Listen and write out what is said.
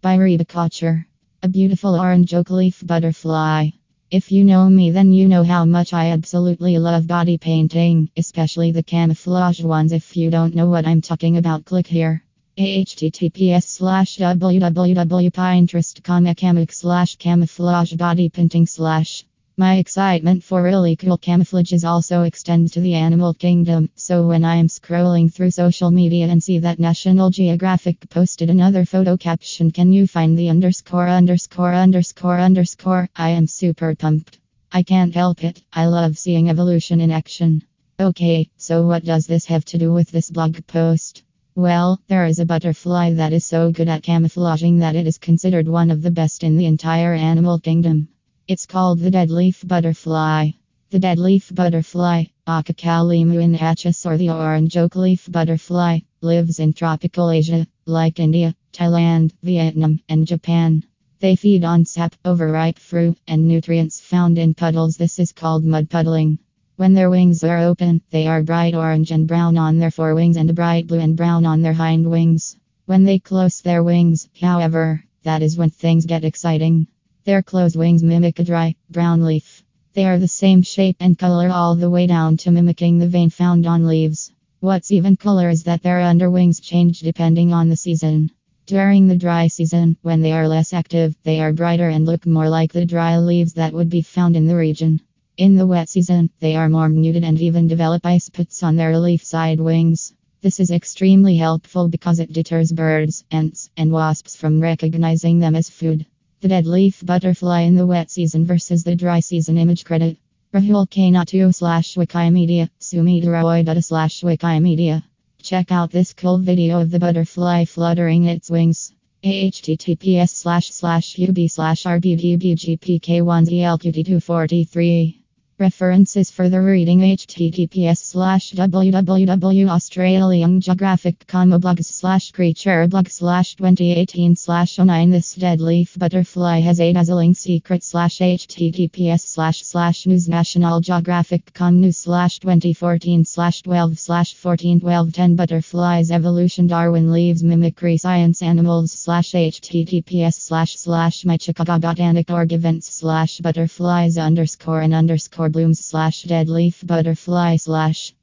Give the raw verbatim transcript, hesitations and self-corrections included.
by Reba Kocher. A beautiful orange oak leaf butterfly. If you know me, then you know how much I absolutely love body painting, especially the camouflage ones. If you don't know what I'm talking about, click here. https slash www.pinterest.com comic slash camouflage body painting slash. My excitement for really cool camouflages also extends to the animal kingdom, so when I'm scrolling through social media and see that National Geographic posted another photo caption, "Can you find the underscore underscore underscore underscore?" I am super pumped. I can't help it, I love seeing evolution in action. Okay, so what does this have to do with this blog post? Well, there is a butterfly that is so good at camouflaging that it is considered one of the best in the entire animal kingdom. It's called the deadleaf butterfly. The deadleaf butterfly, Acacalimuinachus, or the orange oak leaf butterfly, lives in tropical Asia, like India, Thailand, Vietnam, and Japan. They feed on sap, overripe fruit, and nutrients found in puddles. This is called mud puddling. When their wings are open, they are bright orange and brown on their forewings and bright blue and brown on their hind wings. When they close their wings, however, that is when things get exciting. Their closed wings mimic a dry, brown leaf. They are the same shape and color all the way down to mimicking the vein found on leaves. What's even cooler is that their underwings change depending on the season. During the dry season, when they are less active, they are brighter and look more like the dry leaves that would be found in the region. In the wet season, they are more muted and even develop eye spots on their leaf side wings. This is extremely helpful because it deters birds, ants, and wasps from recognizing them as food. The deadleaf butterfly in the wet season versus the dry season. Image credit Rahul Kanatu slash Wikimedia Sumidroida slash Wikimedia. Check out this cool video of the butterfly fluttering its wings. https slash slash ub slash rbdbgpk1zlqt243. References for the reading: https slash www.australiangeographic.com blogs slash creature blog slash twenty eighteen slash oh nine. This deadleaf butterfly has a dazzling secret slash https slash slash news nationalgeographic.com news slash twenty fourteen slash twelve slash fourteen twelve ten butterflies evolution Darwin leaves mimicry science animals slash https slash slash mychicago.botanic.org events slash butterflies underscore and underscore blooms slash deadleaf butterfly slash